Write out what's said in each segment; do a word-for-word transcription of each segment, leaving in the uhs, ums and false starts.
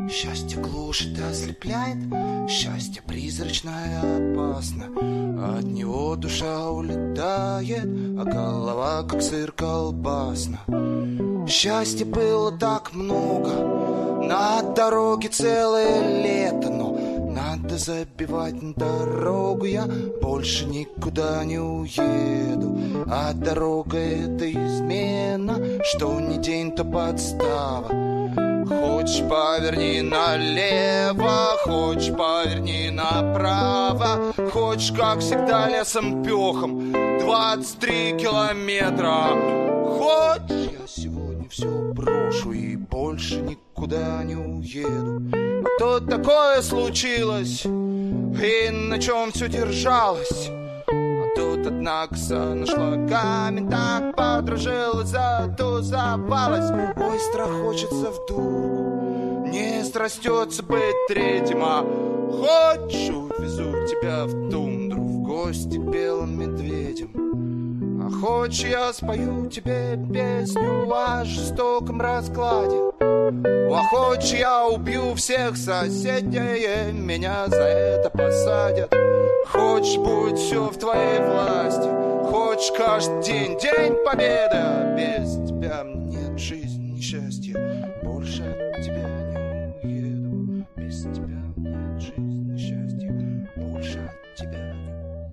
Счастье глушит и ослепляет, счастье призрачное и опасно. От него душа улетает, а голова как сыр колбасна. Счастья было так много, на дороге целое лето, но надо забивать на дорогу, я больше никуда не уеду. А дорога это измена, что ни день, то подстава. Хочешь поверни налево, хочешь поверни направо, хочешь как всегда лесом пехом двадцать три километра. Хочешь я сегодня все брошу и больше никуда не уеду. А то такое случилось, и на чем все держалось. А тут одна коса нашла камень, так подружилась, зато запалась. Ой, страх хочется в дурку, не срастется быть третьим. А хочешь, увезу тебя в тундру в гости к белым медведям. А хочешь, я спою тебе песню о жестоком раскладе. А хочешь, я убью всех соседей, меня за это посадят. Хочешь, будет все в твоей власти, хочешь, каждый день день победы. А без тебя нет жизни, ни счастья, больше от тебя не уеду. Без тебя нет жизни, ни счастья, больше от тебя не уеду.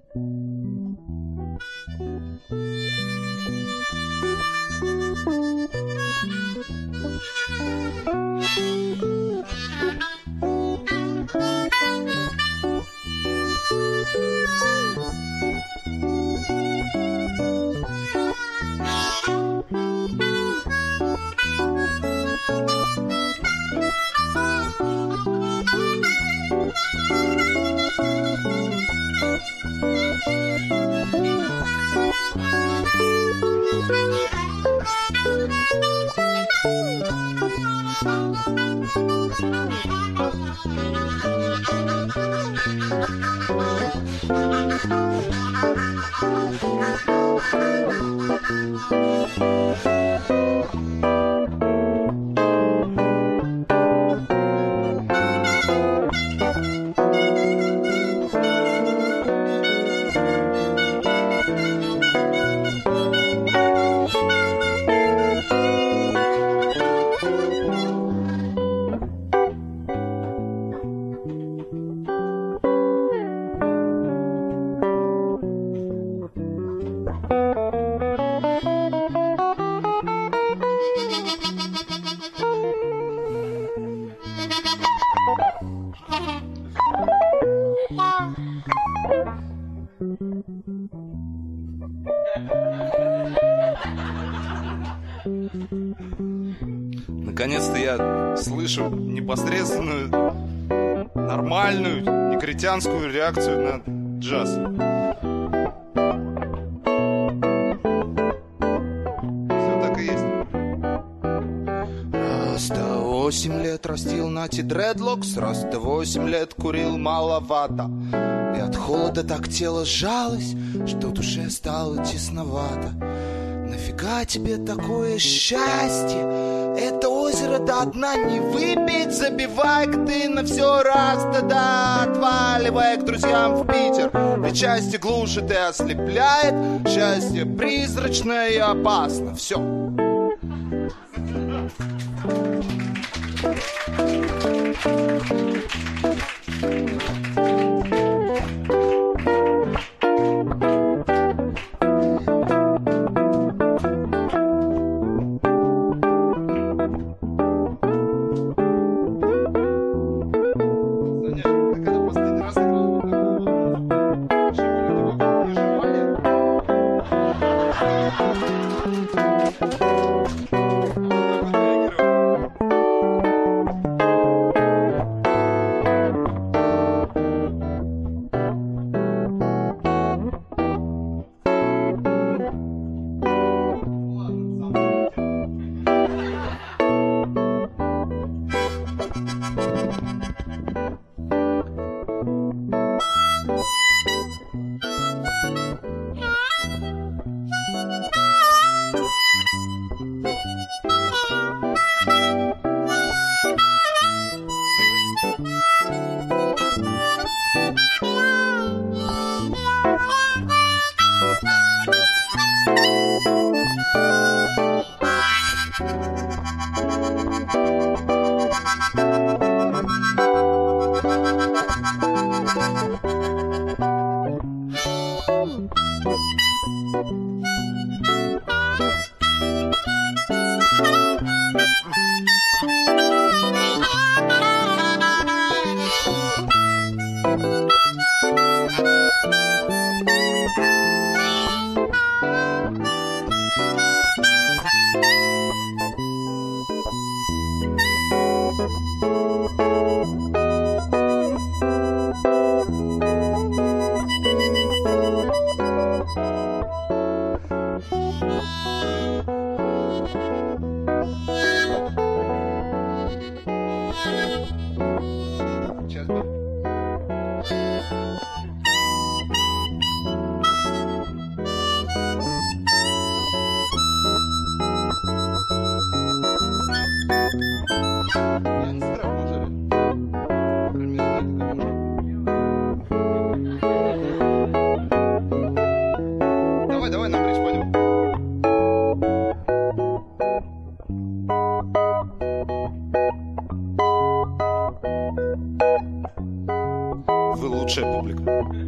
Наконец-то я слышу непосредственную, нормальную, негритянскую реакцию на джаз. Все так и есть. Раз-то восемь лет растил Нати дредлокс, раз-то восемь лет курил маловато. И от холода так тело сжалось, что душе стало тесновато. Нафига тебе такое счастье? Это озеро до дна не выпить. Забивай-ка ты на все раз, да-да. Отваливай к друзьям в Питер. Ведь счастье глушит и ослепляет, счастье призрачное и опасно. Все. Сейчас бы. Я не страх, може. Давай, давай, на бридж пойдем. Вы лучшая публика.